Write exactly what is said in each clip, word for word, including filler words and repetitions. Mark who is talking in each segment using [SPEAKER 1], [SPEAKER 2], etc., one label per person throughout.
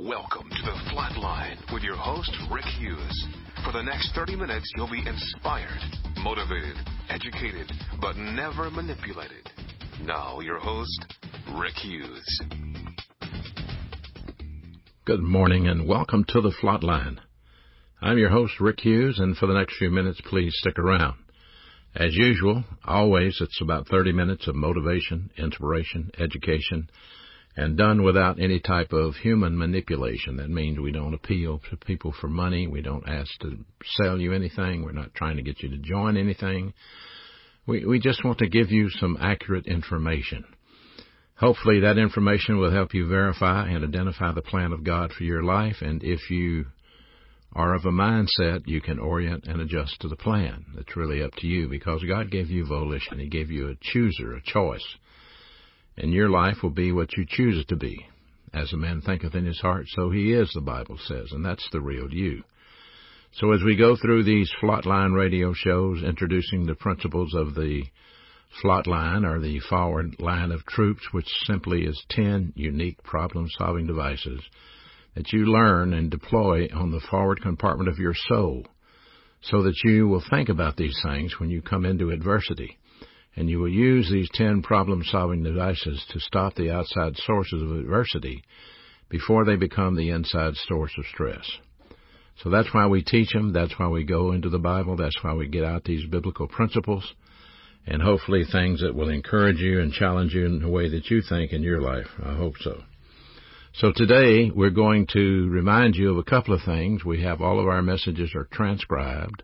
[SPEAKER 1] Welcome to the Flatline with your host, Rick Hughes. For the next thirty minutes, you'll be inspired, motivated, educated, but never manipulated. Now, your host, Rick Hughes.
[SPEAKER 2] Good morning and welcome to the Flatline. I'm your host, Rick Hughes, and for the next few minutes, please stick around. As usual, always, it's about thirty minutes of motivation, inspiration, education, and done without any type of human manipulation. That means we don't appeal to people for money. We don't ask to sell you anything. We're not trying to get you to join anything. We, we just want to give you some accurate information. Hopefully that information will help you verify and identify the plan of God for your life, and if you are of a mindset, you can orient and adjust to the plan. It's really up to you, because God gave you volition. He gave you a chooser, a choice. And your life will be what you choose it to be. As a man thinketh in his heart, so he is, the Bible says, and that's the real you. So as we go through these Flatline radio shows, introducing the principles of the Flatline, or the forward line of troops, which simply is ten unique problem-solving devices that you learn and deploy on the forward compartment of your soul, so that you will think about these things when you come into adversity. And you will use these ten problem-solving devices to stop the outside sources of adversity before they become the inside source of stress. So that's why we teach them. That's why we go into the Bible. That's why we get out these biblical principles, and hopefully things that will encourage you and challenge you in the way that you think in your life. I hope so. So today we're going to remind you of a couple of things. We have all of our messages are transcribed.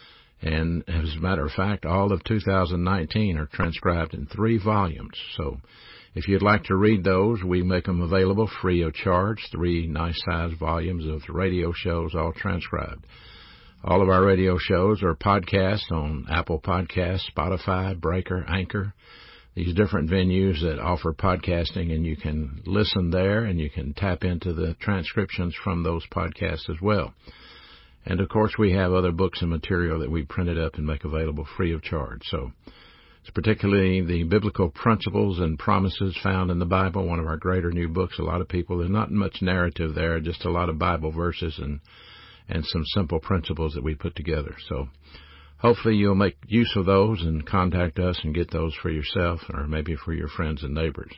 [SPEAKER 2] And as a matter of fact, all of two thousand nineteen are transcribed in three volumes. So if you'd like to read those, we make them available free of charge, three nice-sized volumes of the radio shows, all transcribed. All of our radio shows are podcasts on Apple Podcasts, Spotify, Breaker, Anchor, these different venues that offer podcasting, and you can listen there, and you can tap into the transcriptions from those podcasts as well. And, of course, we have other books and material that we printed up and make available free of charge. So it's particularly the biblical principles and promises found in the Bible, one of our greater new books. A lot of people, there's not much narrative there, just a lot of Bible verses and, and some simple principles that we put together. So hopefully you'll make use of those and contact us and get those for yourself, or maybe for your friends and neighbors.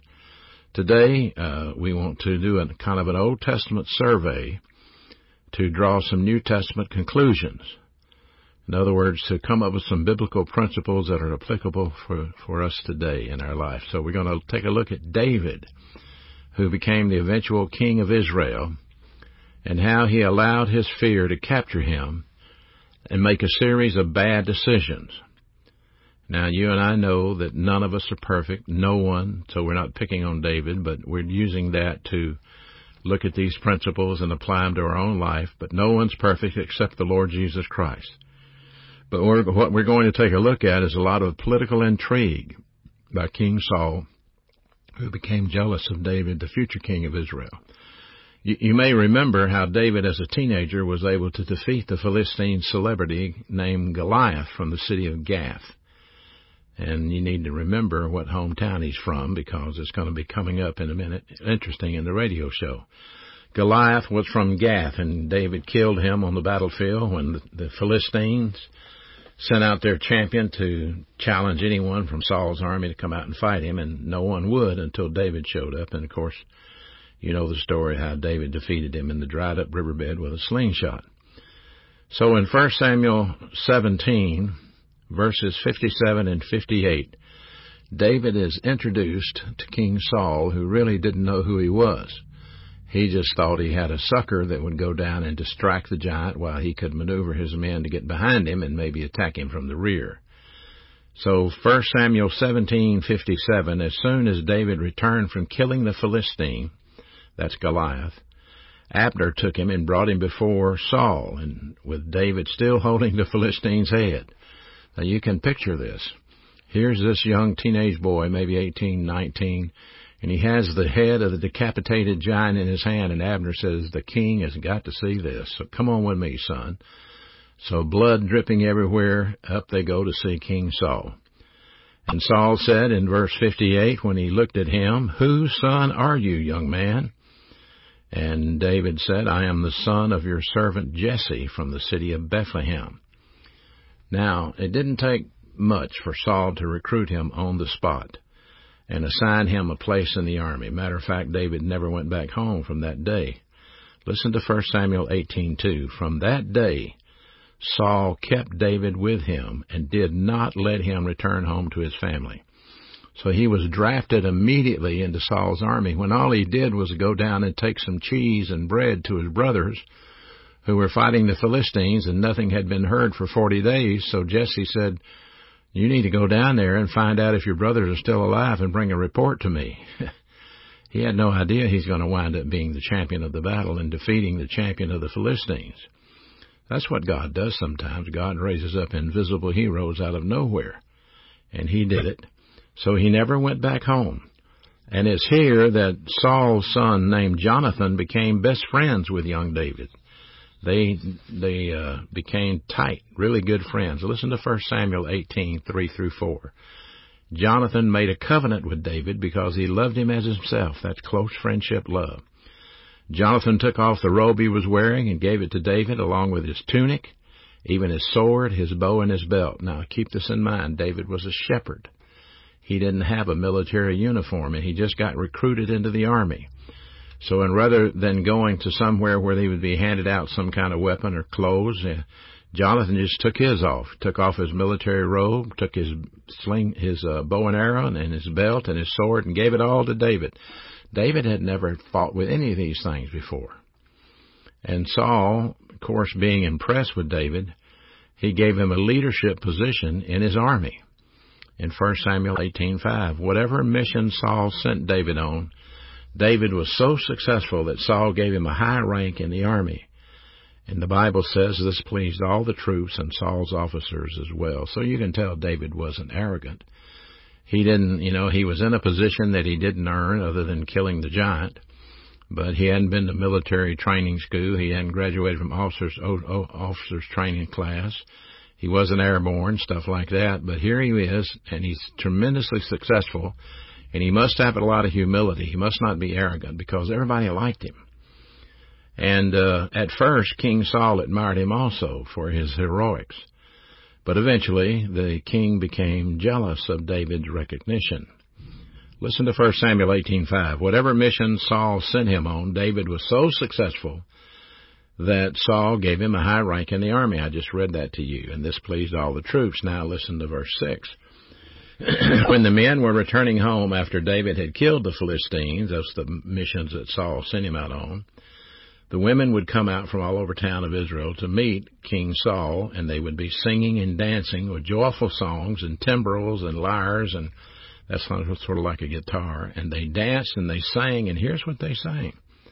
[SPEAKER 2] Today, uh, we want to do a kind of an Old Testament survey to draw some New Testament conclusions. In other words, to come up with some biblical principles that are applicable for, for us today in our life. So we're going to take a look at David, who became the eventual king of Israel, and how he allowed his fear to capture him and make a series of bad decisions. Now, you and I know that none of us are perfect, no one, so we're not picking on David, but we're using that to look at these principles and apply them to our own life. But no one's perfect except the Lord Jesus Christ. But we're, what we're going to take a look at is a lot of political intrigue by King Saul, who became jealous of David, the future king of Israel. You, you may remember how David, as a teenager, was able to defeat the Philistine celebrity named Goliath from the city of Gath. And you need to remember what hometown he's from, because it's going to be coming up in a minute, interesting, in the radio show. Goliath was from Gath, and David killed him on the battlefield when the, the Philistines sent out their champion to challenge anyone from Saul's army to come out and fight him, and no one would until David showed up. And, of course, you know the story how David defeated him in the dried-up riverbed with a slingshot. So in First Samuel seventeen, verses fifty-seven and fifty-eight, David is introduced to King Saul, who really didn't know who he was. He just thought he had a sucker that would go down and distract the giant while he could maneuver his men to get behind him and maybe attack him from the rear. So First Samuel seventeen fifty-seven, as soon as David returned from killing the Philistine, that's Goliath, Abner took him and brought him before Saul, and with David still holding the Philistine's head. Now, you can picture this. Here's this young teenage boy, maybe eighteen, nineteen, and he has the head of the decapitated giant in his hand, and Abner says, the king has got to see this, so come on with me, son. So blood dripping everywhere, up they go to see King Saul. And Saul said in verse fifty-eight, when he looked at him, whose son are you, young man? And David said, I am the son of your servant Jesse from the city of Bethlehem. Now, it didn't take much for Saul to recruit him on the spot and assign him a place in the army. Matter of fact, David never went back home from that day. Listen to First Samuel eighteen two. From that day, Saul kept David with him and did not let him return home to his family. So he was drafted immediately into Saul's army when all he did was go down and take some cheese and bread to his brothers who were fighting the Philistines, and nothing had been heard for forty days. So Jesse said, you need to go down there and find out if your brothers are still alive and bring a report to me. He had no idea he's going to wind up being the champion of the battle and defeating the champion of the Philistines. That's what God does sometimes. God raises up invisible heroes out of nowhere, and he did it. So he never went back home. And it's here that Saul's son named Jonathan became best friends with young David. They they uh, became tight, really good friends. Listen to First Samuel eighteen, three through four. Jonathan made a covenant with David because he loved him as himself. That's close friendship love. Jonathan took off the robe he was wearing and gave it to David along with his tunic, even his sword, his bow, and his belt. Now, keep this in mind. David was a shepherd. He didn't have a military uniform, and he just got recruited into the army. So, and rather than going to somewhere where they would be handed out some kind of weapon or clothes, uh, Jonathan just took his off, took off his military robe, took his sling, his uh, bow and arrow, and his belt and his sword, and gave it all to David. David had never fought with any of these things before. And Saul, of course, being impressed with David, he gave him a leadership position in his army. In First Samuel eighteen five, whatever mission Saul sent David on, David was so successful that Saul gave him a high rank in the army. And the Bible says this pleased all the troops and Saul's officers as well. So you can tell David wasn't arrogant. He didn't, you know, he was in a position that he didn't earn other than killing the giant. But he hadn't been to military training school. He hadn't graduated from officers, officers training class. He wasn't airborne, stuff like that. But here he is, and he's tremendously successful. And he must have a lot of humility. He must not be arrogant because everybody liked him. And uh, at first, King Saul admired him also for his heroics. But eventually, the king became jealous of David's recognition. Listen to First Samuel eighteen five. Whatever mission Saul sent him on, David was so successful that Saul gave him a high rank in the army. I just read that to you, and this pleased all the troops. Now listen to verse six. When the men were returning home after David had killed the Philistines, that's the missions that Saul sent him out on, the women would come out from all over town of Israel to meet King Saul, and they would be singing and dancing with joyful songs and timbrels and lyres, and that's sort of like a guitar. And they danced and they sang, and here's what they sang.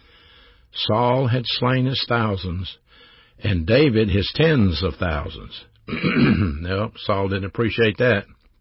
[SPEAKER 2] Saul had slain his thousands, and David his tens of thousands. No, Saul didn't appreciate that.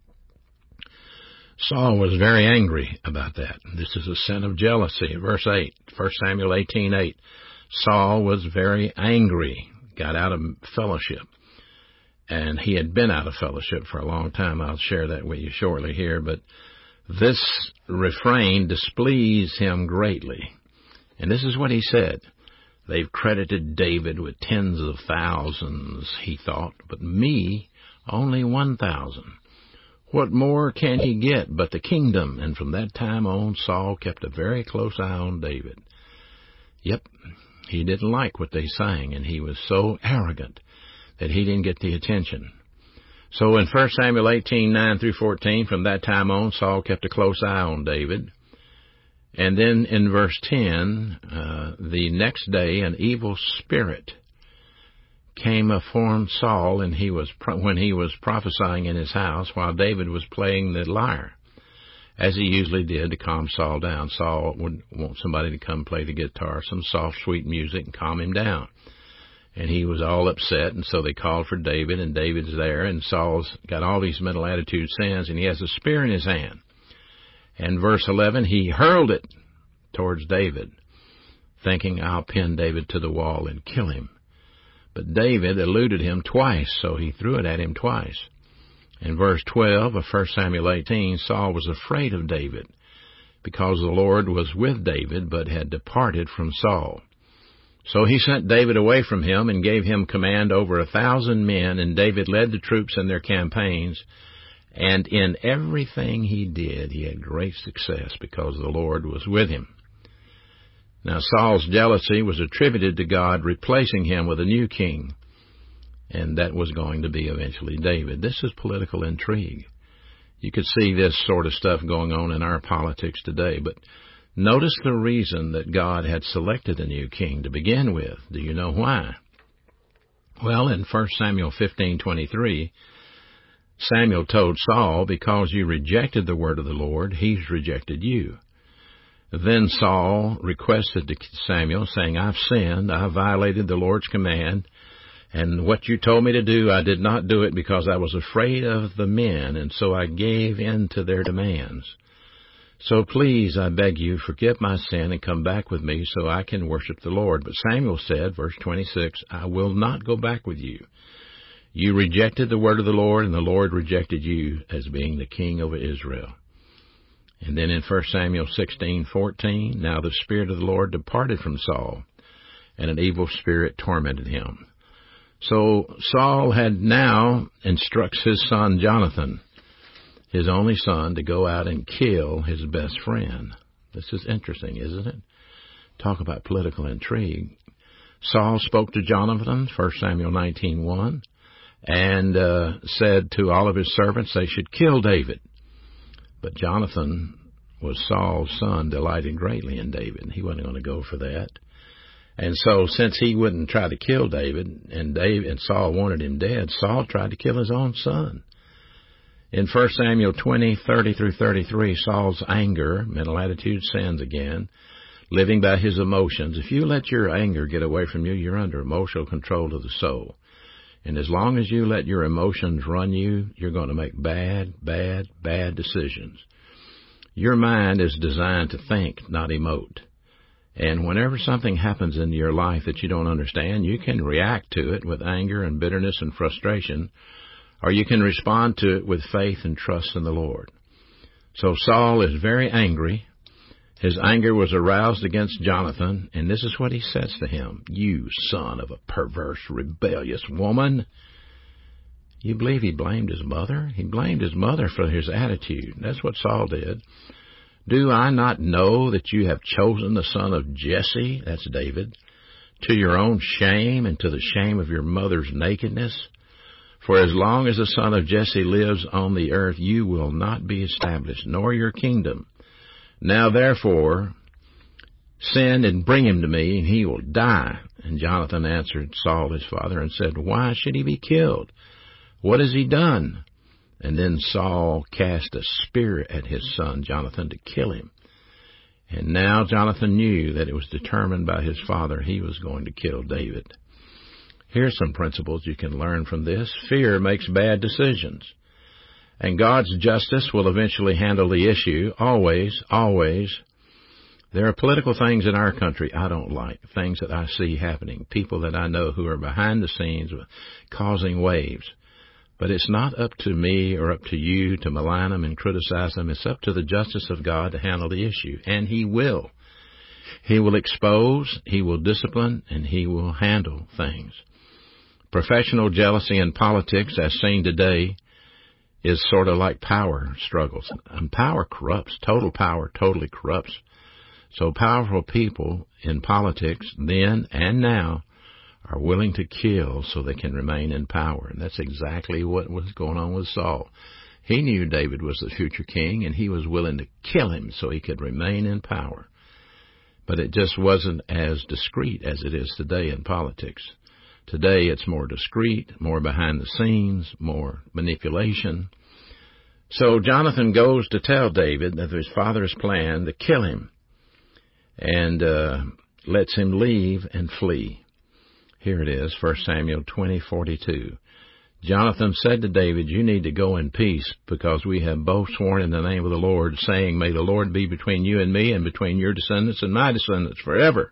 [SPEAKER 2] Saul was very angry about that. This is a sin of jealousy. Verse eight, First Samuel eighteen eight. Saul was very angry, got out of fellowship. And he had been out of fellowship for a long time. I'll share that with you shortly here. But this refrain displeased him greatly. And this is what he said. They've credited David with tens of thousands, he thought, but me, only one thousand. What more can he get but the kingdom? And from that time on, Saul kept a very close eye on David. Yep, he didn't like what they sang, and he was so arrogant that he didn't get the attention. So in First Samuel eighteen nine through fourteen, from that time on, Saul kept a close eye on David. And then in verse ten, uh, the next day an evil spirit came upon Saul, and he was pro- when he was prophesying in his house while David was playing the lyre, as he usually did to calm Saul down. Saul would want somebody to come play the guitar, some soft, sweet music, and calm him down. And he was all upset, and so they called for David, and David's there, and Saul's got all these mental attitude sins, and he has a spear in his hand. And verse eleven, he hurled it towards David, thinking, I'll pin David to the wall and kill him. But David eluded him twice, so he threw it at him twice. In verse twelve of First Samuel eighteen, Saul was afraid of David because the Lord was with David, but had departed from Saul. So he sent David away from him and gave him command over a thousand men, and David led the troops in their campaigns. And in everything he did, he had great success because the Lord was with him. Now, Saul's jealousy was attributed to God replacing him with a new king, and that was going to be eventually David. This is political intrigue. You could see this sort of stuff going on in our politics today, but notice the reason that God had selected a new king to begin with. Do you know why? Well, in First Samuel fifteen twenty-three, Samuel told Saul, because you rejected the word of the Lord, he's rejected you. Then Saul requested to Samuel, saying, I've sinned, I've violated the Lord's command, and what you told me to do, I did not do it because I was afraid of the men, and so I gave in to their demands. So please, I beg you, forgive my sin and come back with me so I can worship the Lord. But Samuel said, verse twenty-six, I will not go back with you. You rejected the word of the Lord, and the Lord rejected you as being the king over Israel. And then in First Samuel sixteen fourteen, now the Spirit of the Lord departed from Saul, and an evil spirit tormented him. So Saul had now instructs his son Jonathan, his only son, to go out and kill his best friend. This is interesting, isn't it? Talk about political intrigue. Saul spoke to Jonathan, First Samuel nineteen one, and uh, said to all of his servants they should kill David. But Jonathan was Saul's son, delighted greatly in David. He wasn't going to go for that. And so since he wouldn't try to kill David, and David and Saul wanted him dead, Saul tried to kill his own son. In First Samuel twenty, thirty through thirty-three, Saul's anger, mental attitude, sins again, living by his emotions. If you let your anger get away from you, you're under emotional control of the soul. And as long as you let your emotions run you, you're going to make bad, bad, bad decisions. Your mind is designed to think, not emote. And whenever something happens in your life that you don't understand, you can react to it with anger and bitterness and frustration, or you can respond to it with faith and trust in the Lord. So Saul is very angry. His anger was aroused against Jonathan, and this is what he says to him. You son of a perverse, rebellious woman. You believe he blamed his mother? He blamed his mother for his attitude. That's what Saul did. Do I not know that you have chosen the son of Jesse, that's David, to your own shame and to the shame of your mother's nakedness? For as long as the son of Jesse lives on the earth, you will not be established, nor your kingdom. Now therefore, send and bring him to me, and he will die. And Jonathan answered Saul his father and said, Why should he be killed? What has he done? And then Saul cast a spear at his son Jonathan to kill him. And now Jonathan knew that it was determined by his father he was going to kill David. Here's some principles you can learn from this. Fear makes bad decisions. And God's justice will eventually handle the issue. Always, always. There are political things in our country I don't like, things that I see happening, people that I know who are behind the scenes causing waves. But it's not up to me or up to you to malign them and criticize them. It's up to the justice of God to handle the issue. And He will. He will expose, He will discipline, and He will handle things. Professional jealousy in politics, as seen today, is sort of like power struggles. And power corrupts. Total power totally corrupts. So powerful people in politics then and now are willing to kill so they can remain in power. And that's exactly what was going on with Saul. He knew David was the future king, and he was willing to kill him so he could remain in power. But it just wasn't as discreet as it is today in politics. Today it's more discreet, more behind the scenes, more manipulation. So Jonathan goes to tell David that his father's plan to kill him, and uh, lets him leave and flee. Here it is, First Samuel twenty forty-two. Jonathan said to David, you need to go in peace, because we have both sworn in the name of the Lord, saying, may the Lord be between you and me, and between your descendants and my descendants forever.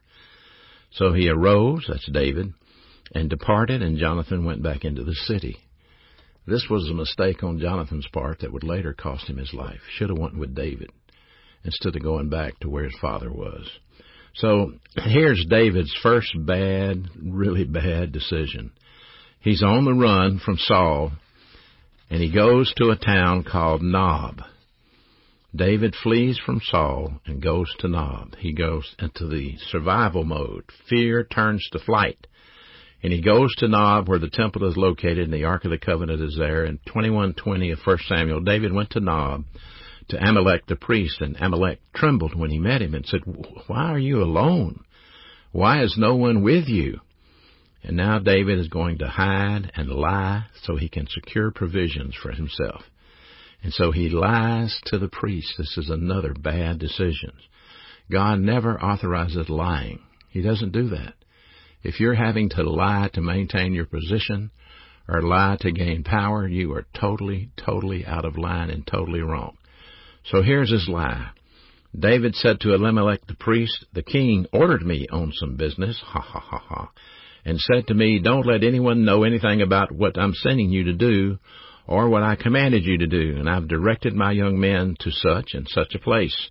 [SPEAKER 2] So he arose, that's David, and departed, and Jonathan went back into the city. This was a mistake on Jonathan's part that would later cost him his life. Should have went with David. instead of going back to where his father was. So here's David's first bad, really bad decision. He's on the run from Saul, and he goes to a town called Nob. David flees from Saul and goes to Nob. He goes into the survival mode. Fear turns to flight. And he goes to Nob, where the temple is located, and the Ark of the Covenant is there. In twenty-one twenty of First Samuel, David went to Nob to Amalek the priest, and Amalek trembled when he met him and said, "Why are you alone? Why is no one with you?" And now David is going to hide and lie so he can secure provisions for himself. And so he lies to the priest. This is another bad decision. God never authorizes lying. He doesn't do that. If you're having to lie to maintain your position or lie to gain power, you are totally, totally out of line and totally wrong. So here's his lie. David said to Elimelech the priest, "The king ordered me on some business," ha ha ha ha, and said to me, "Don't let anyone know anything about what I'm sending you to do or what I commanded you to do, and I've directed my young men to such and such a place.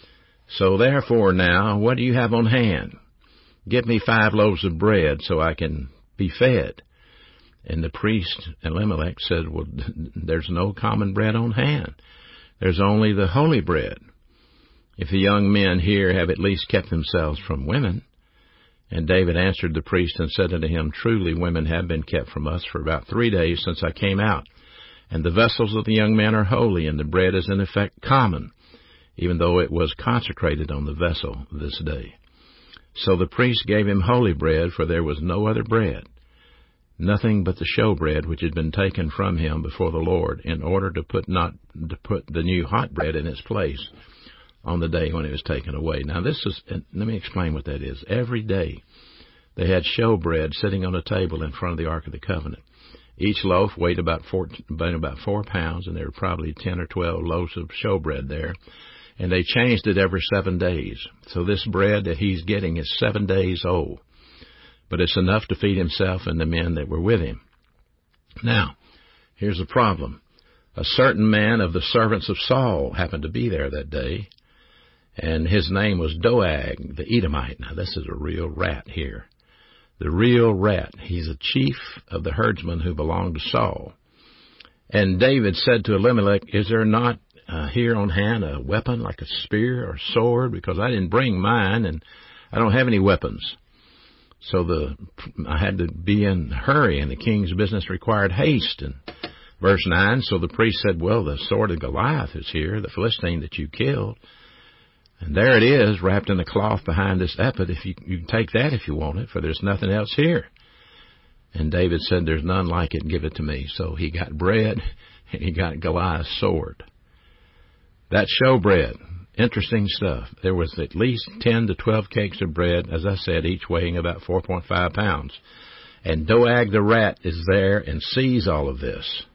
[SPEAKER 2] So therefore now, what do you have on hand? Get me five loaves of bread so I can be fed." And the priest Elimelech said, "Well, there's no common bread on hand. There's only the holy bread. If the young men here have at least kept themselves from women." And David answered the priest and said unto him, "Truly women have been kept from us for about three days since I came out. And the vessels of the young men are holy, and the bread is in effect common, even though it was consecrated on the vessel this day." So the priest gave him holy bread, for there was no other bread, nothing but the showbread which had been taken from him before the Lord, in order to put not to put the new hot bread in its place on the day when it was taken away. Now this is, let me explain what that is. Every day they had showbread sitting on a table in front of the Ark of the Covenant. Each loaf weighed about four, about four pounds, and there were probably ten or twelve loaves of showbread there. And they changed it every seven days. So this bread that he's getting is seven days old. But it's enough to feed himself and the men that were with him. Now, here's the problem. A certain man of the servants of Saul happened to be there that day, and his name was Doeg, the Edomite. Now, this is a real rat here. The real rat. He's a chief of the herdsmen who belonged to Saul. And David said to Elimelech, "Is there not uh, here on hand a weapon like a spear or sword? Because I didn't bring mine, and I don't have any weapons." So the I had to be in a hurry, and the king's business required haste. And verse nine, so the priest said, "Well, the sword of Goliath is here, the Philistine that you killed. And there it is, wrapped in a cloth behind this ephod. If you, you can take that if you want it, for there's nothing else here." And David said, "There's none like it, give it to me." So he got bread, and he got Goliath's sword. That showbread, interesting stuff. There was at least ten to twelve cakes of bread, as I said, each weighing about four point five pounds. And Doeg the rat is there and sees all of this.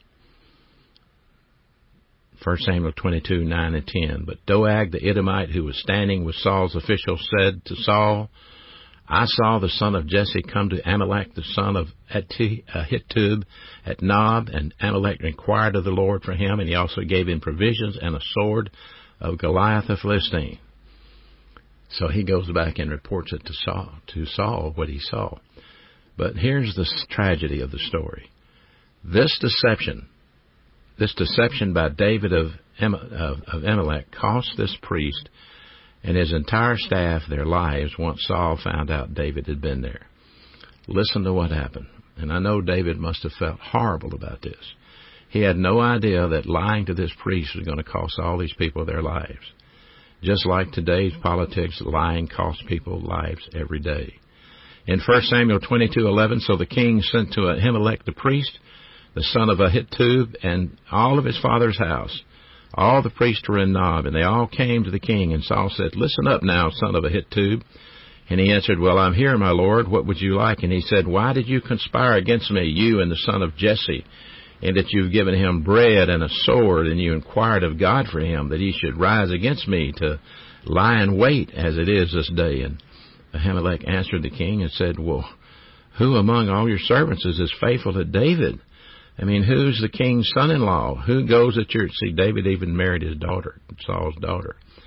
[SPEAKER 2] First Samuel twenty-two, nine and ten. But Doeg the Edomite, who was standing with Saul's officials, said to Saul, "I saw the son of Jesse come to Amalek, the son of Ahitub, at Nob, and Amalek inquired of the Lord for him, and he also gave him provisions and a sword of Goliath the Philistine." So he goes back and reports it to Saul, to Saul what he saw. But here's the tragedy of the story. This deception, this deception by David of, of, of Amalek cost this priest and his entire staff their lives once Saul found out David had been there. Listen to what happened. And I know David must have felt horrible about this. He had no idea that lying to this priest was going to cost all these people their lives. Just like today's politics, lying costs people lives every day. In First Samuel twenty-two, eleven, so the king sent to Ahimelech the priest, the son of Ahitub, and all of his father's house. All the priests were in Nob, and they all came to the king. And Saul said, "Listen up now, son of Ahitub." And he answered, "Well, I'm here, my lord. What would you like?" And he said, "Why did you conspire against me, you and the son of Jesse, and that you've given him bread and a sword, and you inquired of God for him, that he should rise against me to lie in wait, as it is this day?" And Ahimelech answered the king and said, "Well, who among all your servants is as faithful to David? I mean, who's the king's son-in-law? Who goes at your..." See, David even married his daughter, Saul's daughter.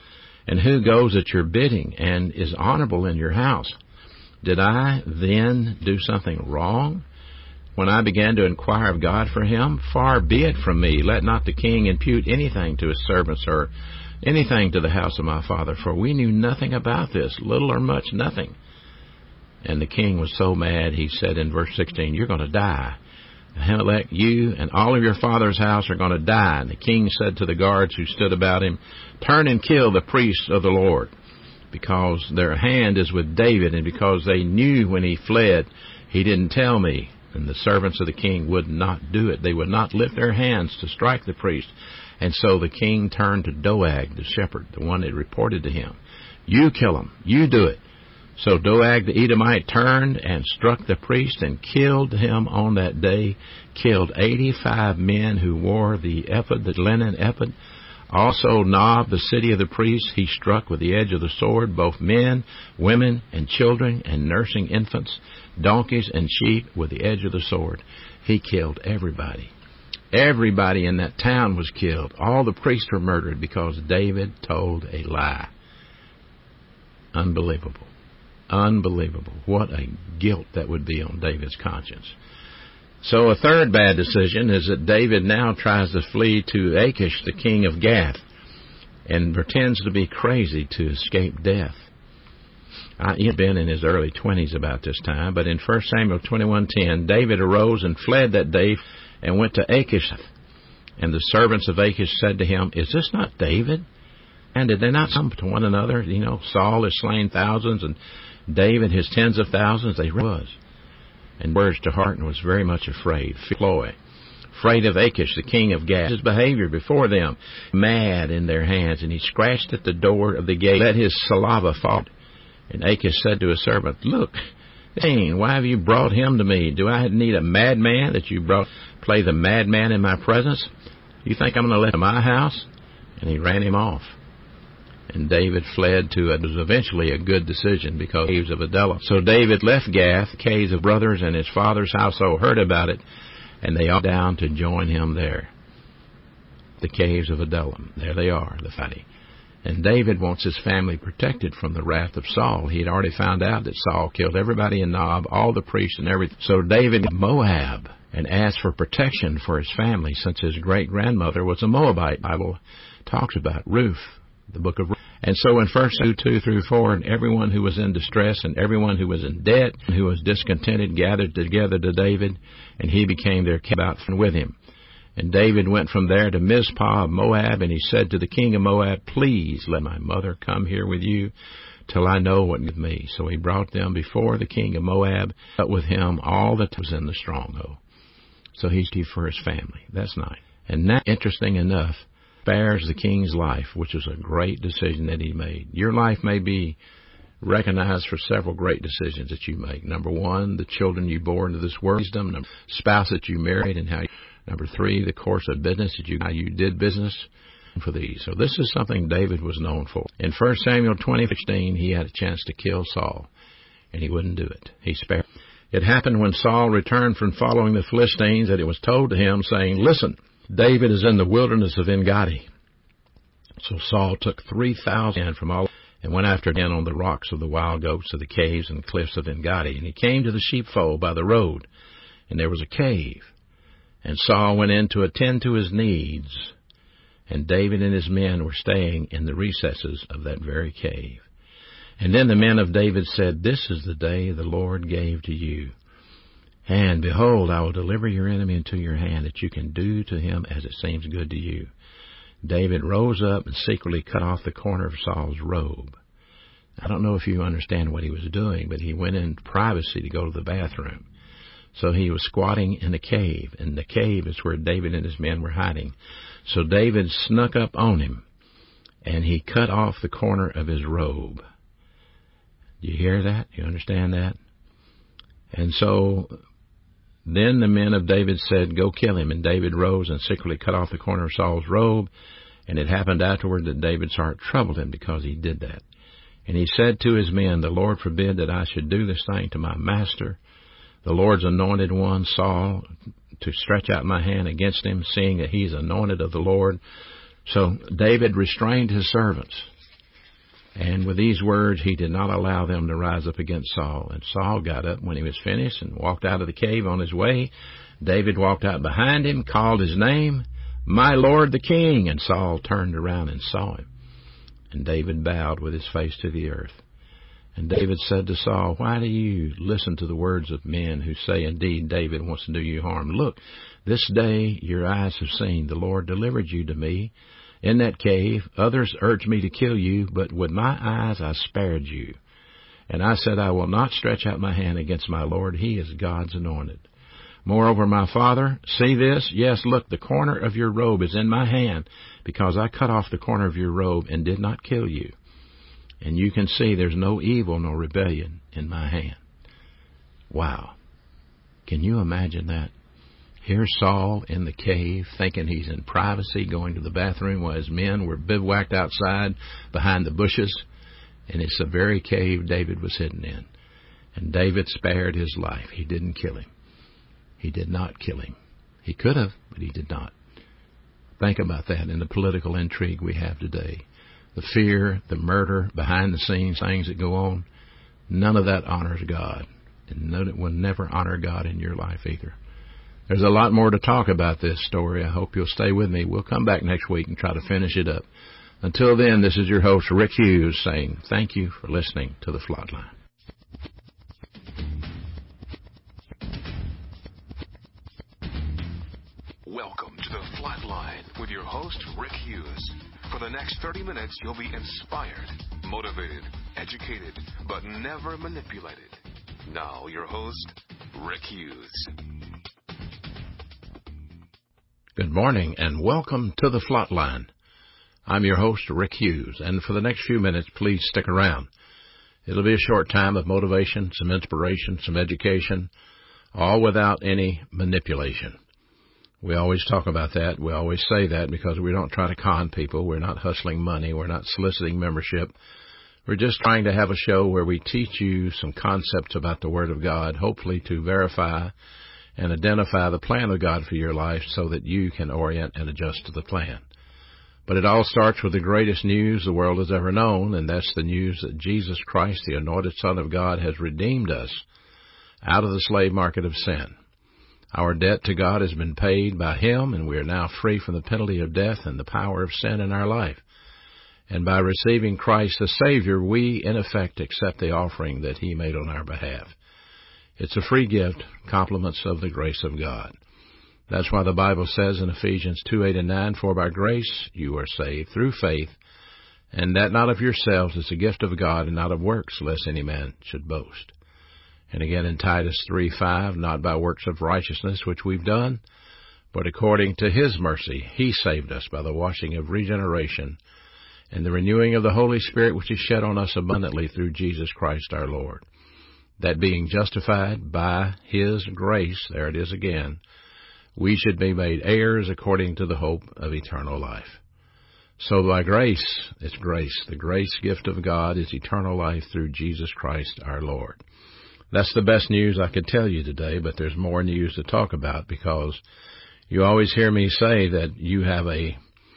[SPEAKER 2] and who goes at your bidding and is honorable in your house? Did I then do something wrong when I began to inquire of God for him? Far be it from me. Let not the king impute anything to his servants or anything to the house of my father, for we knew nothing about this, little or much, nothing. And the king was so mad, he said in verse sixteen, you're going to die. Ahimelech, you and all of your father's house are going to die. And the king said to the guards who stood about him, turn and kill the priests of the Lord, because their hand is with David, and because they knew when he fled, he didn't tell me. And the servants of the king would not do it. They would not lift their hands to strike the priest. And so the king turned to Doeg, the shepherd, the one that reported to him, you kill him, you do it. So Doeg the Edomite turned and struck the priest and killed him on that day, killed eighty-five men who wore the ephod, the linen ephod. Also Nob, the city of the priests, he struck with the edge of the sword, both men, women, and children, and nursing infants, donkeys and sheep with the edge of the sword. He killed everybody. Everybody in that town was killed. All the priests were murdered because David told a lie. Unbelievable. Unbelievable. What a guilt that would be on David's conscience. So a third bad decision is that David now tries to flee to Achish, the king of Gath, and pretends to be crazy to escape death. Uh, he had been in his early twenties about this time, but in First Samuel twenty-one ten, David arose and fled that day and went to Achish. And the servants of Achish said to him, is this not David? And did they not come to one another? You know, Saul has slain thousands, and David his tens of thousands. They was. And urged to heart and was very much afraid. Ploy. Afraid of Achish, the king of Gath. His behavior before them, mad in their hands. And he scratched at the door of the gate, let his saliva fall. And Achish said to his servant, look, Cain, why have you brought him to me? Do I need a madman that you brought play the madman in my presence? You think I'm going to let him in my house? And he ran him off. And David fled to, it was eventually a good decision because of the caves of Adullam. So David left Gath, caves of brothers, and his father's household heard about it, and they all down to join him there. The caves of Adullam. There they are, the fighting. And David wants his family protected from the wrath of Saul. He had already found out that Saul killed everybody in Nob, all the priests and everything. So David went to Moab and asked for protection for his family, since his great-grandmother was a Moabite. The Bible talks about Ruth, the book of Ruth. And so in First Samuel two through four, and everyone who was in distress and everyone who was in debt and who was discontented gathered together to David, and he became their about with him. And David went from there to Mizpah of Moab, and he said to the king of Moab, please let my mother come here with you till I know what with me. So he brought them before the king of Moab, but with him all that was in the stronghold. So he's key for his family. That's nice. And now, interesting enough, spares the king's life, which is a great decision that he made. Your life may be recognized for several great decisions that you make. Number one, the children you bore into this world, wisdom. Number spouse that you married and how you, number three, the course of business that you, how you did business for these. So this is something David was known for. In First Samuel twenty sixteen, he had a chance to kill Saul, and he wouldn't do it. He spared. It happened when Saul returned from following the Philistines that it was told to him, saying, listen, David is in the wilderness of En-Gedi. So Saul took three thousand men from all and went after him on the rocks of the wild goats of the caves and cliffs of En-Gedi. And he came to the sheepfold by the road, and there was a cave. And Saul went in to attend to his needs, and David and his men were staying in the recesses of that very cave. And then the men of David said, this is the day the Lord gave to you. And behold, I will deliver your enemy into your hand, that you can do to him as it seems good to you. David rose up and secretly cut off the corner of Saul's robe. I don't know if you understand what he was doing, but he went in privacy to go to the bathroom. So he was squatting in a cave, and the cave is where David and his men were hiding. So David snuck up on him, and he cut off the corner of his robe. Do you hear that? You understand that? And so then the men of David said, go kill him. And David rose and secretly cut off the corner of Saul's robe. And it happened afterward that David's heart troubled him because he did that. And he said to his men, the Lord forbid that I should do this thing to my master, the Lord's anointed one, Saul, to stretch out my hand against him, seeing that he's anointed of the Lord. So David restrained his servants. And with these words, he did not allow them to rise up against Saul. And Saul got up when he was finished and walked out of the cave on his way. David walked out behind him, called his name, "My Lord the King." And Saul turned around and saw him. And David bowed with his face to the earth. And David said to Saul, "Why do you listen to the words of men who say, 'Indeed, David wants to do you harm'? Look, this day your eyes have seen the Lord delivered you to me in that cave. Others urged me to kill you, but with my eyes I spared you. And I said, I will not stretch out my hand against my Lord. He is God's anointed. Moreover, my father, see this? Yes, look, the corner of your robe is in my hand, because I cut off the corner of your robe and did not kill you. And you can see there's no evil nor rebellion in my hand." Wow. Can you imagine that? Here's Saul in the cave, thinking he's in privacy, going to the bathroom while his men were bivouacked outside behind the bushes. And it's the very cave David was hidden in. And David spared his life. He didn't kill him. He did not kill him. He could have, but he did not. Think about that in the political intrigue we have today. The fear, the murder, behind the scenes things that go on, none of that honors God. And none, it will never honor God in your life either. There's a lot more to talk about this story. I hope you'll stay with me. We'll come back next week and try to finish it up. Until then, this is your host, Rick Hughes, saying thank you for listening to The Flatline.
[SPEAKER 1] Welcome to The Flatline with your host, Rick Hughes. For the next thirty minutes, you'll be inspired, motivated, educated, but never manipulated. Now, your host, Rick Hughes.
[SPEAKER 2] Good morning, and welcome to The Flatline. I'm your host, Rick Hughes, and for the next few minutes, please stick around. It'll be a short time of motivation, some inspiration, some education, all without any manipulation. We always talk about that. We always say that because we don't try to con people. We're not hustling money. We're not soliciting membership. We're just trying to have a show where we teach you some concepts about the Word of God, hopefully to verify and identify the plan of God for your life so that you can orient and adjust to the plan. But it all starts with the greatest news the world has ever known, and that's the news that Jesus Christ, the anointed Son of God, has redeemed us out of the slave market of sin. Our debt to God has been paid by Him, and we are now free from the penalty of death and the power of sin in our life. And by receiving Christ the Savior, we, in effect, accept the offering that He made on our behalf. It's a free gift, compliments of the grace of God. That's why the Bible says in Ephesians two, eight and nine, "For by grace you are saved through faith, and that not of yourselves, is a gift of God, and not of works, lest any man should boast." And again in Titus three, five, "Not by works of righteousness which we've done, but according to His mercy He saved us by the washing of regeneration and the renewing of the Holy Spirit, which is shed on us abundantly through Jesus Christ our Lord. That being justified by His grace," there it is again, "we should be made heirs according to the hope of eternal life." So by grace, it's grace. The grace gift of God is eternal life through Jesus Christ our Lord. That's the best news I could tell you today, but there's more news to talk about, because you always hear me say that you have a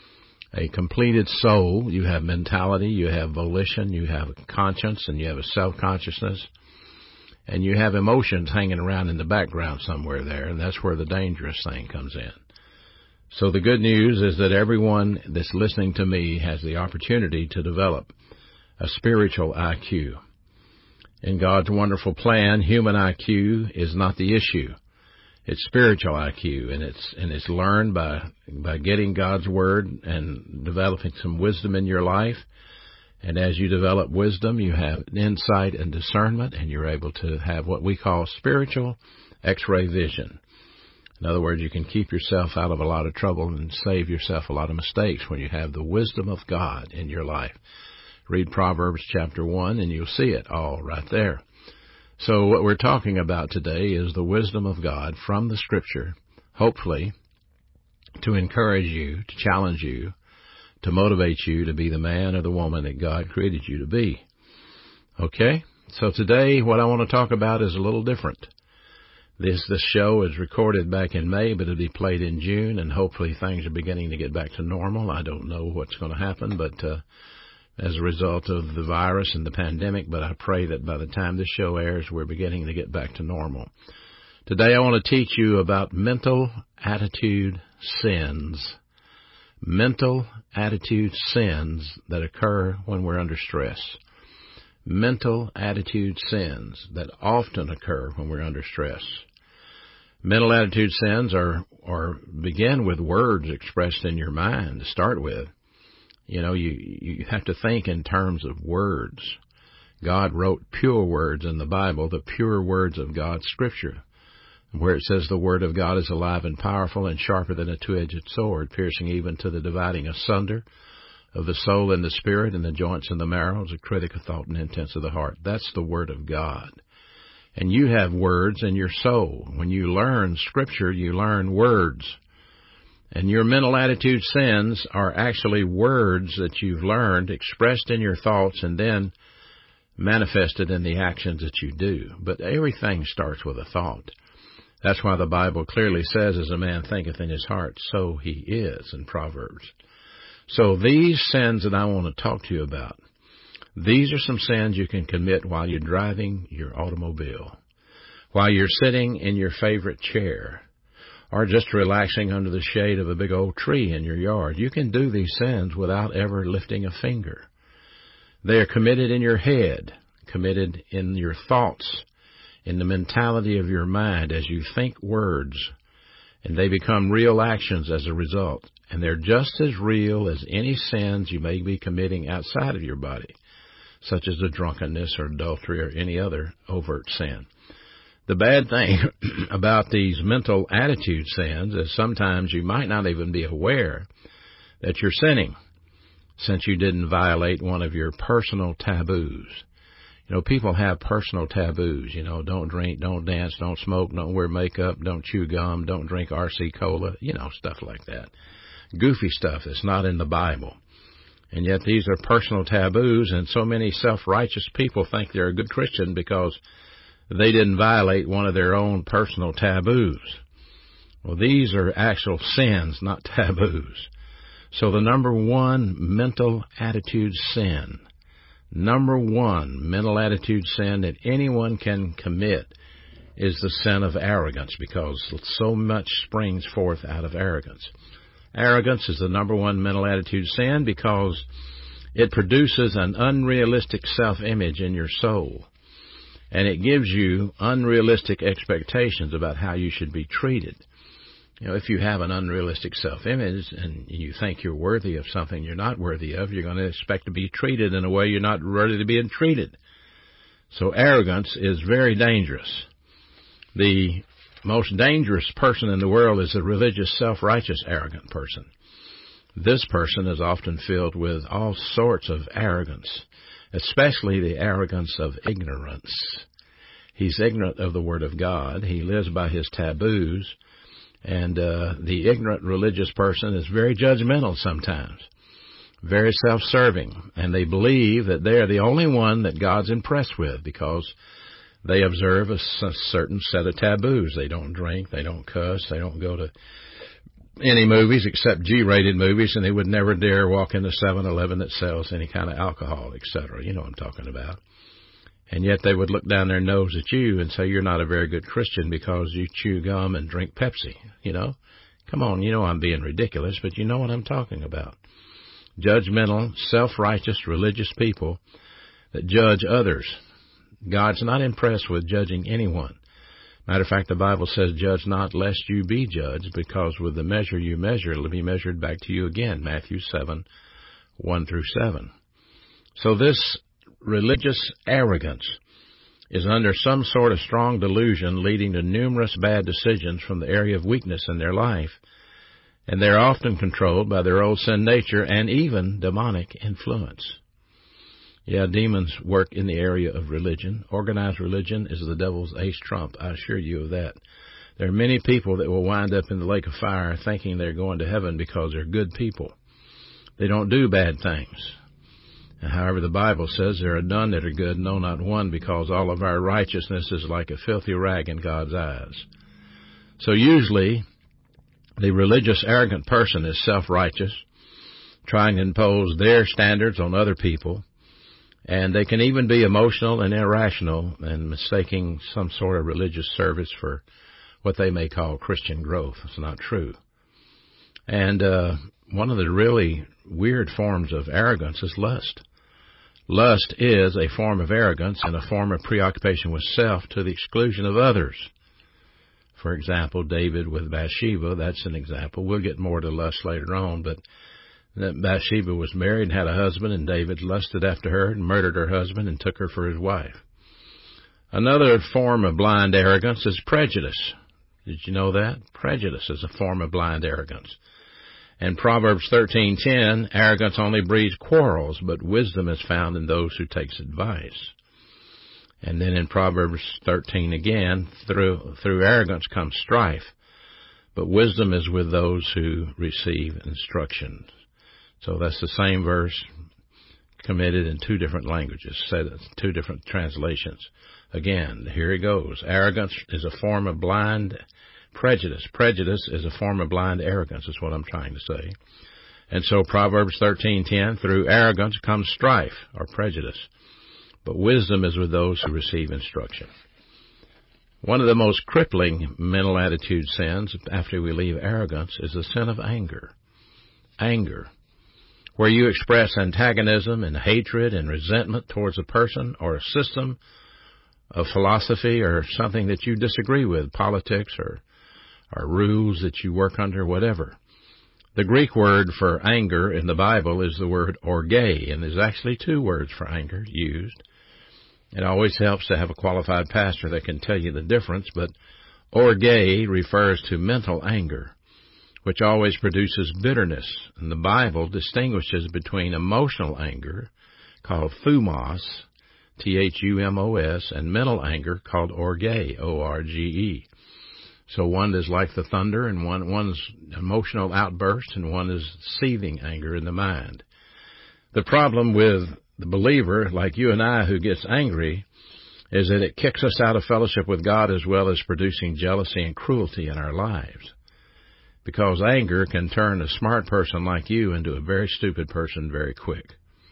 [SPEAKER 2] a completed soul, you have mentality, you have volition, you have a conscience, and you have a self-consciousness, and you have emotions hanging around in the background somewhere there, and that's where the dangerous thing comes in. So the good news is that everyone that's listening to me has the opportunity to develop a spiritual I Q. In God's wonderful plan, human I Q is not the issue. It's spiritual I Q, and it's and it's learned by by getting God's Word and developing some wisdom in your life. And as you develop wisdom, you have insight and discernment, and you're able to have what we call spiritual X-ray vision. In other words, you can keep yourself out of a lot of trouble and save yourself a lot of mistakes when you have the wisdom of God in your life. Read Proverbs chapter one, and you'll see it all right there. So what we're talking about today is the wisdom of God from the Scripture, hopefully to encourage you, to challenge you, to motivate you to be the man or the woman that God created you to be. Okay? So today what I want to talk about is a little different. This this show is recorded back in May, but it'll be played in June, and hopefully things are beginning to get back to normal. I don't know what's going to happen, but uh as a result of the virus and the pandemic, but I pray that by the time this show airs, we're beginning to get back to normal. Today I want to teach you about mental attitude sins. Mental attitude sins that occur when we're under stress. Mental attitude sins that often occur when we're under stress. Mental attitude sins are, are begin with words expressed in your mind to start with. You know, you, you have to think in terms of words. God wrote pure words in the Bible, the pure words of God's Scripture, where it says the Word of God is alive and powerful and sharper than a two-edged sword, piercing even to the dividing asunder of the soul and the spirit and the joints and the marrow, the critical thought and intents of the heart. That's the Word of God. And you have words in your soul. When you learn Scripture, you learn words. And your mental attitude sins are actually words that you've learned, expressed in your thoughts, and then manifested in the actions that you do. But everything starts with a thought. That's why the Bible clearly says, as a man thinketh in his heart, so he is, in Proverbs. So these sins that I want to talk to you about, these are some sins you can commit while you're driving your automobile, while you're sitting in your favorite chair, or just relaxing under the shade of a big old tree in your yard. You can do these sins without ever lifting a finger. They are committed in your head, committed in your thoughts, in the mentality of your mind as you think words, and they become real actions as a result. And they're just as real as any sins you may be committing outside of your body, such as a drunkenness or adultery or any other overt sin. The bad thing about these mental attitude sins is sometimes you might not even be aware that you're sinning, since you didn't violate one of your personal taboos. You know, people have personal taboos. You know, don't drink, don't dance, don't smoke, don't wear makeup, don't chew gum, don't drink R C Cola, you know, stuff like that. Goofy stuff that's not in the Bible. And yet these are personal taboos, and so many self-righteous people think they're a good Christian because they didn't violate one of their own personal taboos. Well, these are actual sins, not taboos. So the number one mental attitude sin, number one mental attitude sin that anyone can commit is the sin of arrogance, because so much springs forth out of arrogance. Arrogance is the number one mental attitude sin because it produces an unrealistic self-image in your soul. And it gives you unrealistic expectations about how you should be treated. You know, if you have an unrealistic self-image and you think you're worthy of something you're not worthy of, you're going to expect to be treated in a way you're not ready to be treated. So arrogance is very dangerous. The most dangerous person in the world is a religious, self-righteous, arrogant person. This person is often filled with all sorts of arrogance, especially the arrogance of ignorance. He's ignorant of the Word of God. He lives by his taboos. And uh, the ignorant religious person is very judgmental sometimes, very self-serving. And they believe that they're the only one that God's impressed with because they observe a certain set of taboos. They don't drink, they don't cuss, they don't go to any movies except G-rated movies, and they would never dare walk into seven eleven that sells any kind of alcohol, et cetera. You know what I'm talking about. And yet they would look down their nose at you and say you're not a very good Christian because you chew gum and drink Pepsi, you know. Come on, you know I'm being ridiculous, but you know what I'm talking about. Judgmental, self-righteous, religious people that judge others. God's not impressed with judging anyone. Matter of fact, the Bible says, judge not lest you be judged, because with the measure you measure, it will be measured back to you again. Matthew seven, one through seven. So this religious arrogance is under some sort of strong delusion, leading to numerous bad decisions from the area of weakness in their life. And they're often controlled by their old sin nature and even demonic influence. Yeah, demons work in the area of religion. Organized religion is the devil's ace trump. I assure you of that. There are many people that will wind up in the lake of fire thinking they're going to heaven because they're good people. They don't do bad things. However, the Bible says there are none that are good, no, not one, because all of our righteousness is like a filthy rag in God's eyes. So usually, the religious, arrogant person is self-righteous. trying to impose their standards on other people. And they can even be emotional and irrational and mistaking some sort of religious service for what they may call Christian growth. It's not true. And uh, one of the really weird forms of arrogance is lust. Lust is a form of arrogance and a form of preoccupation with self to the exclusion of others. For example, David with Bathsheba, that's an example. We'll get more to lust later on, but that Bathsheba was married and had a husband, and David lusted after her and murdered her husband and took her for his wife. Another form of blind arrogance is prejudice. Did you know that? Prejudice is a form of blind arrogance. In Proverbs thirteen ten, arrogance only breeds quarrels, but wisdom is found in those who takes advice. And then in Proverbs thirteen again, through, through arrogance comes strife, but wisdom is with those who receive instruction. So that's the same verse committed in two different languages, said in two different translations. Again, here it goes. Arrogance is a form of blind prejudice. Prejudice is a form of blind arrogance, is what I'm trying to say. And so Proverbs thirteen ten, through arrogance comes strife or prejudice, but wisdom is with those who receive instruction. One of the most crippling mental attitude sins after we leave arrogance is the sin of anger. Anger, where you express antagonism and hatred and resentment towards a person or a system of philosophy or something that you disagree with, politics or, or rules that you work under, whatever. The Greek word for anger in the Bible is the word orge, and there's actually two words for anger used. It always helps to have a qualified pastor that can tell you the difference, but orge refers to mental anger, which always produces bitterness. And the Bible distinguishes between emotional anger, called thumos, T H U M O S, and mental anger, called orge, O R G E. So one is like the thunder, and one one's emotional outburst, and one is seething anger in the mind. The problem with the believer, like you and I, who gets angry, is that it kicks us out of fellowship with God as well as producing jealousy and cruelty in our lives. Because anger can turn a smart person like you into a very stupid person very quick.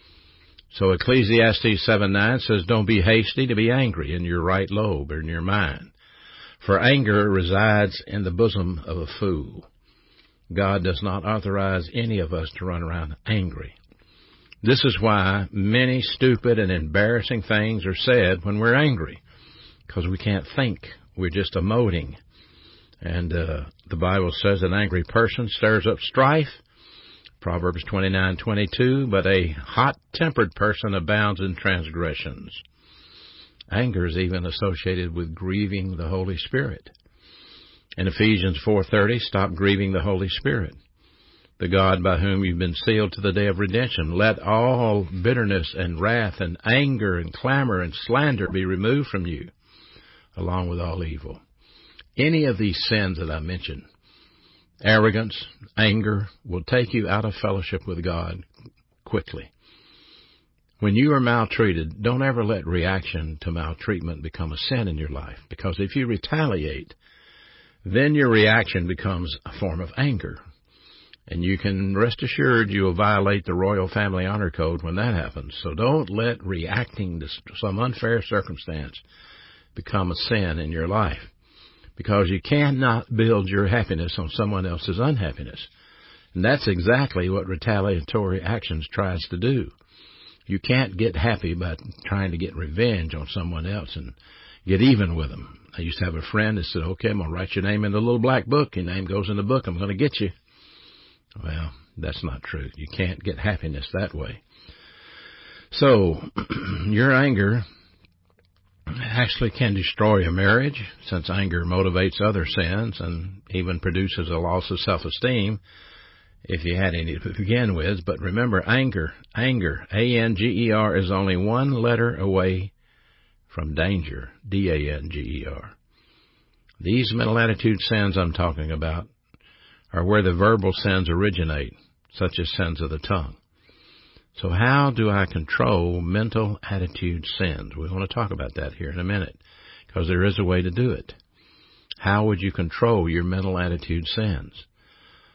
[SPEAKER 2] So Ecclesiastes seven nine says, don't be hasty to be angry in your right lobe or in your mind, for anger resides in the bosom of a fool. God does not authorize any of us to run around angry. This is why many stupid and embarrassing things are said when we're angry, because we can't think. We're just emoting. And uh, the Bible says an angry person stirs up strife, Proverbs twenty-nine twenty-two, but a hot-tempered person abounds in transgressions. Anger is even associated with grieving the Holy Spirit. In Ephesians four thirty, stop grieving the Holy Spirit, the God by whom you've been sealed to the day of redemption. Let all bitterness and wrath and anger and clamor and slander be removed from you, along with all evil. Any of these sins that I mentioned, arrogance, anger, will take you out of fellowship with God quickly. When you are maltreated, don't ever let reaction to maltreatment become a sin in your life, because if you retaliate, then your reaction becomes a form of anger. And you can rest assured you will violate the Royal Family Honor Code when that happens. So don't let reacting to some unfair circumstance become a sin in your life, because you cannot build your happiness on someone else's unhappiness. And that's exactly what retaliatory actions tries to do. You can't get happy by trying to get revenge on someone else and get even with them. I used to have a friend that said, okay, I'm going to write your name in the little black book. Your name goes in the book. I'm going to get you. Well, that's not true. You can't get happiness that way. So your anger actually can destroy a marriage, since anger motivates other sins and even produces a loss of self-esteem if you had any to begin with. But remember, anger, anger, A N G E R, is only one letter away from danger, D A N G E R. These mental attitude sins I'm talking about are where the verbal sins originate, such as sins of the tongue. So how do I control mental attitude sins? We want to talk about that here in a minute, because there is a way to do it. How would you control your mental attitude sins?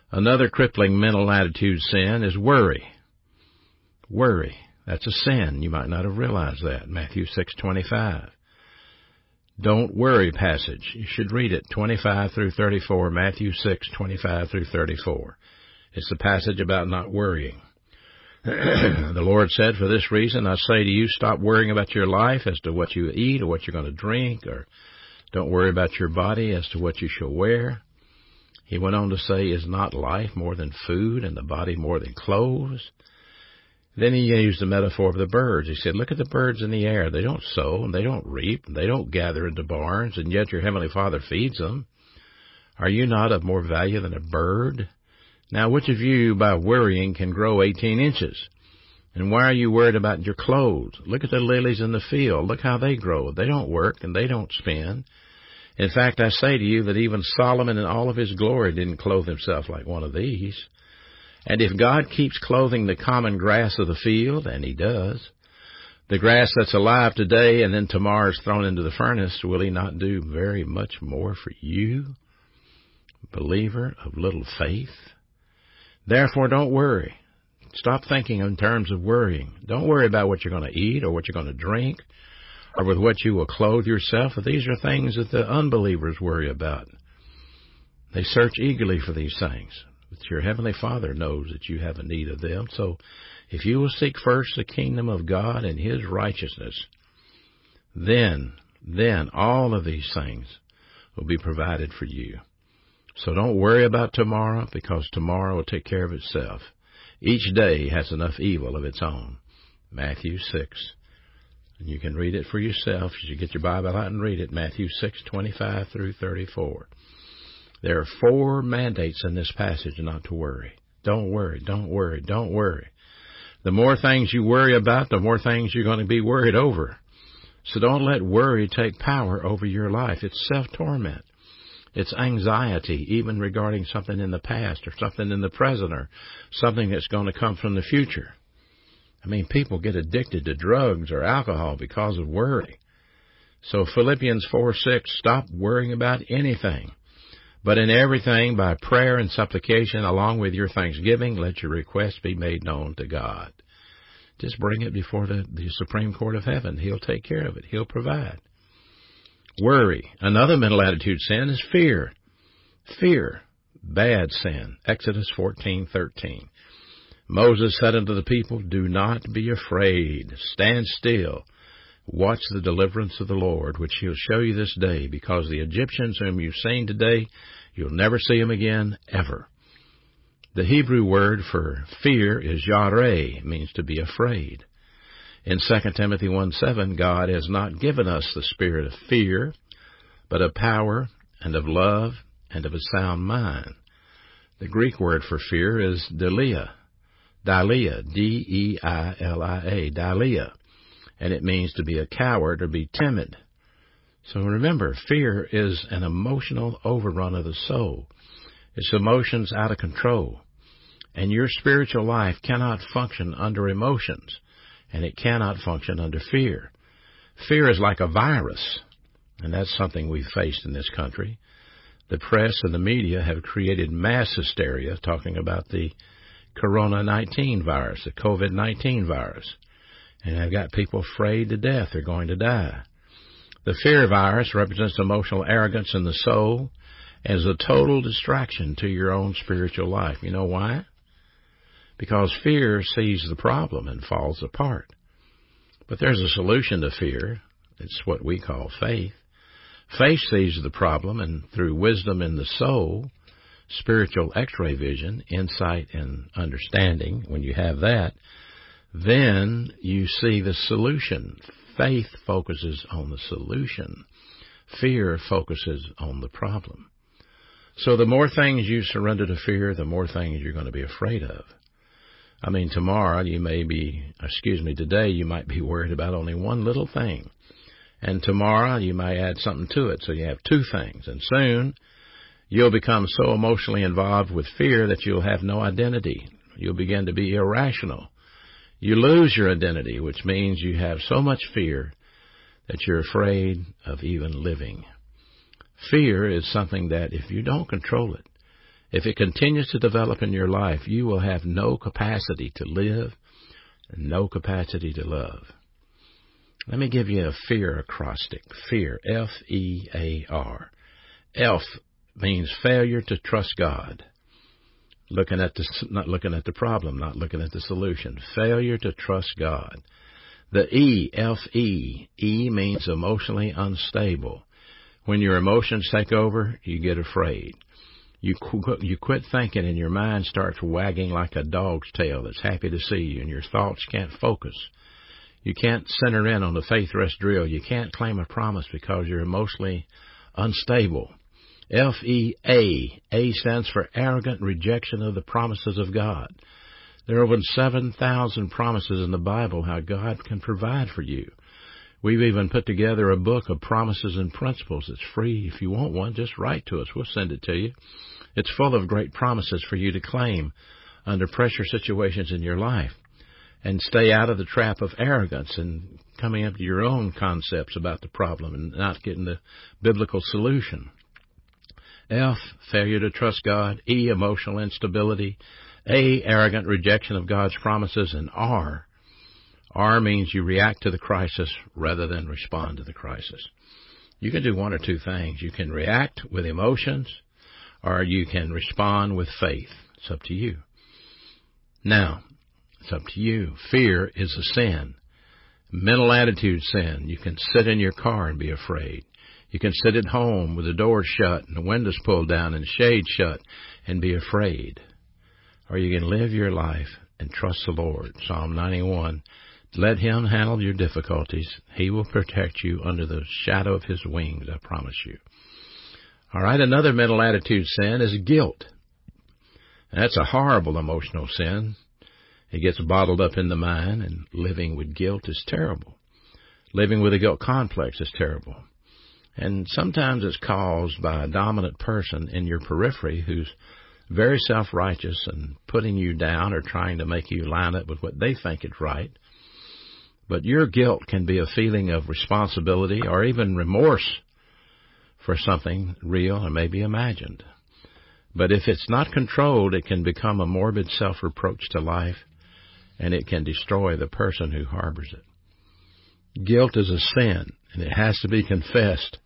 [SPEAKER 2] Another crippling mental attitude sin is worry. Worry. That's a sin. You might not have realized that. Matthew six twenty-five. Don't worry passage. You should read it, twenty-five through thirty-four, Matthew six twenty-five through thirty-four. It's the passage about not worrying. The Lord said, for this reason, I say to you, stop worrying about your life as to what you eat or what you're going to drink, or don't worry about your body as to what you shall wear. He went on to say, is not life more than food and the body more than clothes? Then he used the metaphor of the birds. He said, look at the birds in the air. They don't sow, and they don't reap, and they don't gather into barns, and yet your heavenly Father feeds them. Are you not of more value than a bird? Now, which of you, by worrying, can grow eighteen inches? And why are you worried about your clothes? Look at the lilies in the field. Look how they grow. They don't work, and they don't spin. In fact, I say to you that even Solomon in all of his glory didn't clothe himself like one of these. And if God keeps clothing the common grass of the field, and he does, the grass that's alive today and then tomorrow is thrown into the furnace, will he not do very much more for you, believer of little faith? Therefore, don't worry. Stop thinking in terms of worrying. Don't worry about what you're going to eat or what you're going to drink or with what you will clothe yourself. These are things that the unbelievers worry about. They search eagerly for these things. But your Heavenly Father knows that you have a need of them. So if you will seek first the kingdom of God and his righteousness, then, then all of these things will be provided for you. So don't worry about tomorrow, because tomorrow will take care of itself. Each day has enough evil of its own. Matthew six. And you can read it for yourself as you get your Bible out and read it. Matthew six twenty-five through thirty-four. There are four mandates in this passage not to worry. Don't worry, don't worry, don't worry. The more things you worry about, the more things you're going to be worried over. So don't let worry take power over your life. It's self-torment. It's anxiety, even regarding something in the past or something in the present or something that's going to come from the future. I mean, people get addicted to drugs or alcohol because of worry. So Philippians four six, stop worrying about anything. But in everything, by prayer and supplication, along with your thanksgiving, let your requests be made known to God. Just bring it before the, the Supreme Court of Heaven. He'll take care of it. He'll provide. Worry. Another mental attitude sin is fear. Fear. Bad sin. Exodus fourteen thirteen. Moses said unto the people, do not be afraid. Stand still. Watch the deliverance of the Lord, which he'll show you this day, because the Egyptians whom you've seen today, you'll never see them again, ever. The Hebrew word for fear is yareh. It means to be afraid. In Second Timothy one seven, God has not given us the spirit of fear, but of power and of love and of a sound mind. The Greek word for fear is delia. Dalia, D E I L I A, Dalia. And it means to be a coward or be timid. So remember, fear is an emotional overrun of the soul. It's emotions out of control. And your spiritual life cannot function under emotions, and it cannot function under fear. Fear is like a virus, and that's something we've faced in this country. The press and the media have created mass hysteria talking about the corona nineteen virus, the COVID nineteen virus. And they've got people afraid to death they're going to die. The fear virus represents emotional arrogance in the soul as a total distraction to your own spiritual life. You know why? Because fear sees the problem and falls apart. But there's a solution to fear. It's what we call faith. Faith sees the problem, and through wisdom in the soul, spiritual x-ray vision, insight and understanding, when you have that, then you see the solution. Faith focuses on the solution. Fear focuses on the problem. So the more things you surrender to fear, the more things you're going to be afraid of. I mean, tomorrow you may be, excuse me, today you might be worried about only one little thing. And tomorrow you may add something to it, so you have two things. And soon you'll become so emotionally involved with fear that you'll have no identity. You'll begin to be irrational. You lose your identity, which means you have so much fear that you're afraid of even living. Fear is something that if you don't control it, If it continues to develop in your life, you will have no capacity to live and no capacity to love. Let me give you a fear acrostic. Fear, F E A R. F means failure to trust God. Looking at the, not looking at the problem, not looking at the solution. Failure to trust God. The E, F E, E means emotionally unstable. When your emotions take over, you get afraid. You qu- you quit thinking and your mind starts wagging like a dog's tail that's happy to see you, and your thoughts can't focus. You can't center in on the faith rest drill. You can't claim a promise because you're emotionally unstable. F E A. A stands for arrogant rejection of the promises of God. There are over seven thousand promises in the Bible how God can provide for you. We've even put together a book of promises and principles. It's free. If you want one, just write to us. We'll send it to you. It's full of great promises for you to claim under pressure situations in your life and stay out of the trap of arrogance and coming up to your own concepts about the problem and not getting the biblical solution. F, failure to trust God. E, emotional instability. A, arrogant rejection of God's promises. And R, R means you react to the crisis rather than respond to the crisis. You can do one or two things. You can react with emotions or you can respond with faith. It's up to you. Now, it's up to you. Fear is a sin. Mental attitude sin. You can sit in your car and be afraid. You can sit at home with the doors shut and the windows pulled down and the shades shut and be afraid. Or you can live your life and trust the Lord. Psalm ninety-one. Let Him handle your difficulties. He will protect you under the shadow of His wings, I promise you. All right, another mental attitude sin is guilt. That's a horrible emotional sin. It gets bottled up in the mind, and living with guilt is terrible. Living with a guilt complex is terrible. And sometimes it's caused by a dominant person in your periphery who's very self-righteous and putting you down or trying to make you line up with what they think is right. But your guilt can be a feeling of responsibility or even remorse for something real or maybe imagined. But if it's not controlled, it can become a morbid self-reproach to life, and it can destroy the person who harbors it. Guilt is a sin, and it has to be confessed.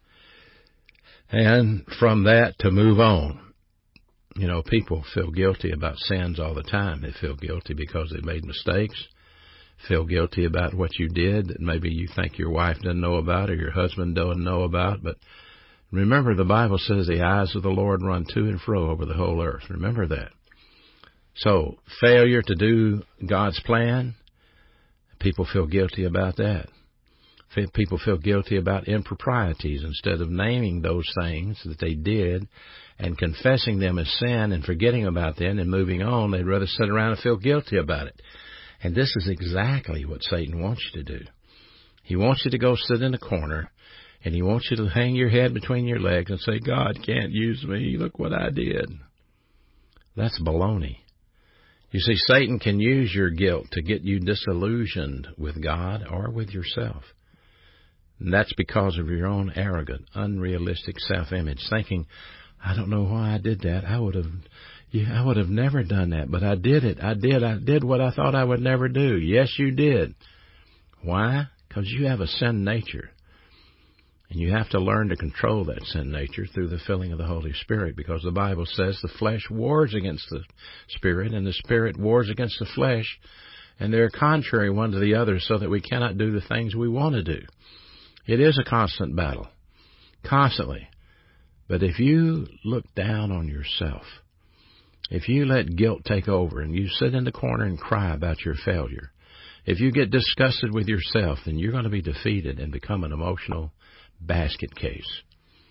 [SPEAKER 2] And from that to move on. You know, people feel guilty about sins all the time. They feel guilty because they made mistakes. Feel guilty about what you did that maybe you think your wife doesn't know about or your husband doesn't know about. But remember, the Bible says the eyes of the Lord run to and fro over the whole earth. Remember that. So, failure to do God's plan, people feel guilty about that. People feel guilty about improprieties. Instead of naming those things that they did and confessing them as sin and forgetting about them and moving on, they'd rather sit around and feel guilty about it. And this is exactly what Satan wants you to do. He wants you to go sit in a corner, and he wants you to hang your head between your legs and say, God can't use me. Look what I did. That's baloney. You see, Satan can use your guilt to get you disillusioned with God or with yourself. And that's because of your own arrogant, unrealistic self-image, thinking, I don't know why I did that. I would have, yeah, I would have never done that, but I did it. I did. I did what I thought I would never do. Yes, you did. Why? Because you have a sin nature. And you have to learn to control that sin nature through the filling of the Holy Spirit, because the Bible says the flesh wars against the Spirit, and the Spirit wars against the flesh, and they're contrary one to the other, so that we cannot do the things we want to do. It is a constant battle, constantly. But if you look down on yourself, if you let guilt take over and you sit in the corner and cry about your failure, if you get disgusted with yourself, then you're going to be defeated and become an emotional basket case.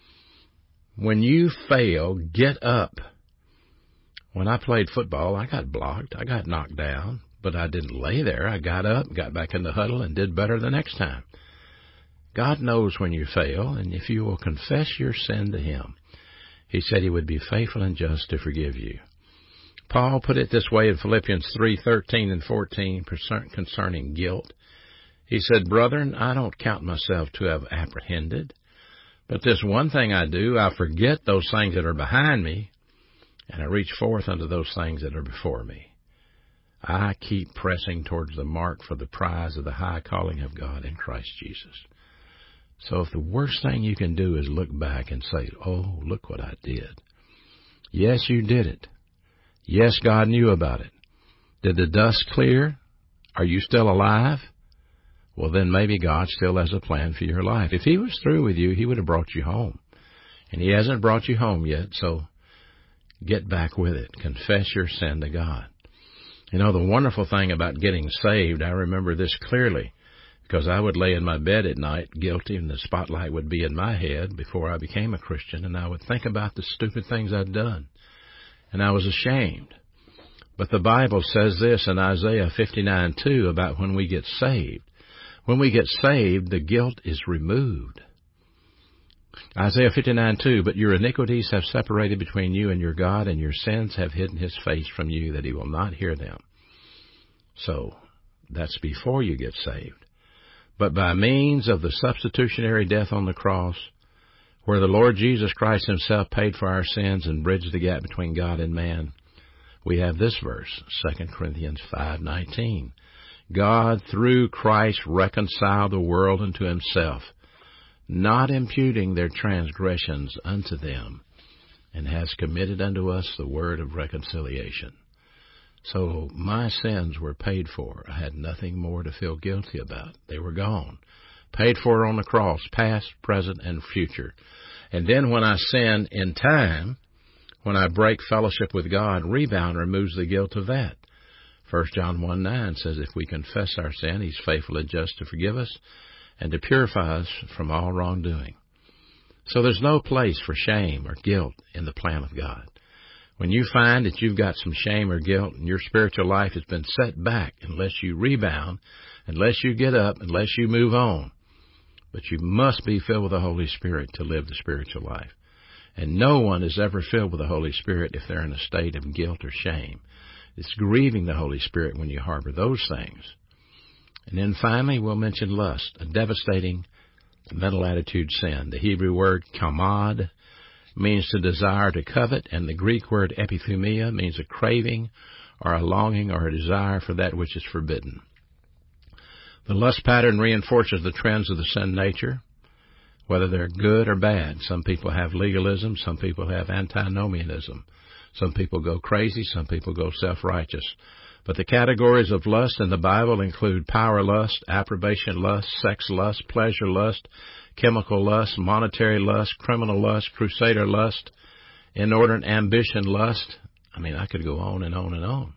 [SPEAKER 2] When you fail, get up. When I played football, I got blocked. I got knocked down, but I didn't lay there. I got up, got back in the huddle, and did better the next time. God knows when you fail, and if you will confess your sin to Him, He said He would be faithful and just to forgive you. Paul put it this way in Philippians three thirteen and fourteen concerning guilt. He said, Brethren, I don't count myself to have apprehended, but this one thing I do, I forget those things that are behind me, and I reach forth unto those things that are before me. I keep pressing towards the mark for the prize of the high calling of God in Christ Jesus. So if the worst thing you can do is look back and say, oh, look what I did. Yes, you did it. Yes, God knew about it. Did the dust clear? Are you still alive? Well, then maybe God still has a plan for your life. If he was through with you, he would have brought you home. And he hasn't brought you home yet, so get back with it. Confess your sin to God. You know, the wonderful thing about getting saved, I remember this clearly, because I would lay in my bed at night guilty, and the spotlight would be in my head before I became a Christian, and I would think about the stupid things I'd done, and I was ashamed. But the Bible says this in Isaiah fifty-nine two about when we get saved. When we get saved, the guilt is removed. Isaiah fifty-nine two, but your iniquities have separated between you and your God, and your sins have hidden his face from you, that he will not hear them. So, that's before you get saved. But by means of the substitutionary death on the cross, where the Lord Jesus Christ himself paid for our sins and bridged the gap between God and man, we have this verse, Second Corinthians five nineteen. God, through Christ, reconciled the world unto himself, not imputing their transgressions unto them, and has committed unto us the word of reconciliation. So my sins were paid for. I had nothing more to feel guilty about. They were gone. Paid for on the cross, past, present, and future. And then when I sin in time, when I break fellowship with God, rebound removes the guilt of that. First John one nine says, if we confess our sin, he's faithful and just to forgive us and to purify us from all wrongdoing. So there's no place for shame or guilt in the plan of God. When you find that you've got some shame or guilt and your spiritual life has been set back, unless you rebound, unless you get up, unless you move on. But you must be filled with the Holy Spirit to live the spiritual life. And no one is ever filled with the Holy Spirit if they're in a state of guilt or shame. It's grieving the Holy Spirit when you harbor those things. And then finally, we'll mention lust, a devastating mental attitude sin. The Hebrew word kamad means to desire, to covet, and the Greek word epithumia means a craving or a longing or a desire for that which is forbidden. The lust pattern reinforces the trends of the sin nature, whether they're good or bad. Some people have legalism, some people have antinomianism. Some people go crazy, some people go self-righteous. But the categories of lust in the Bible include power lust, approbation lust, sex lust, pleasure lust, chemical lust, monetary lust, criminal lust, crusader lust, inordinate ambition lust. I mean, I could go on and on and on.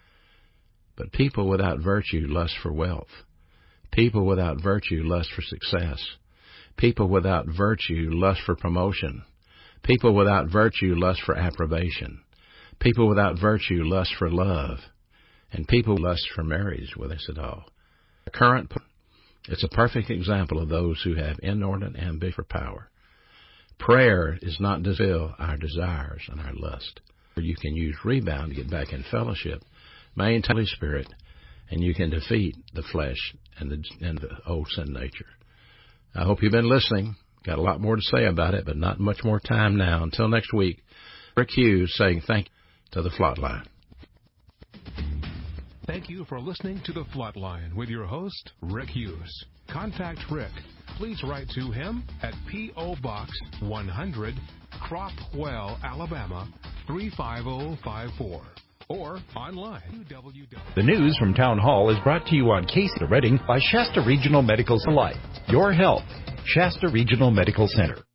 [SPEAKER 2] But people without virtue lust for wealth. People without virtue lust for success. People without virtue lust for promotion. People without virtue lust for approbation. People without virtue lust for love. And people lust for marriage with us at all. The current, it's a perfect example of those who have inordinate ambition for power. Prayer is not to fill our desires and our lust. You can use rebound to get back in fellowship, maintain the Holy Spirit, and you can defeat the flesh and the, and the old sin nature. I hope you've been listening. Got a lot more to say about it, but not much more time now. Until next week, Rick Hughes saying thank you to the Flatline.
[SPEAKER 1] Thank you for listening to The Flatline with your host, Rick Hughes. Contact Rick. Please write to him at P O. Box one hundred, Cropwell, Alabama, three five zero five four. Or online.
[SPEAKER 3] The news from Town Hall is brought to you on K C Reading by Shasta Regional Medical Supply. Your health, Shasta Regional Medical Center.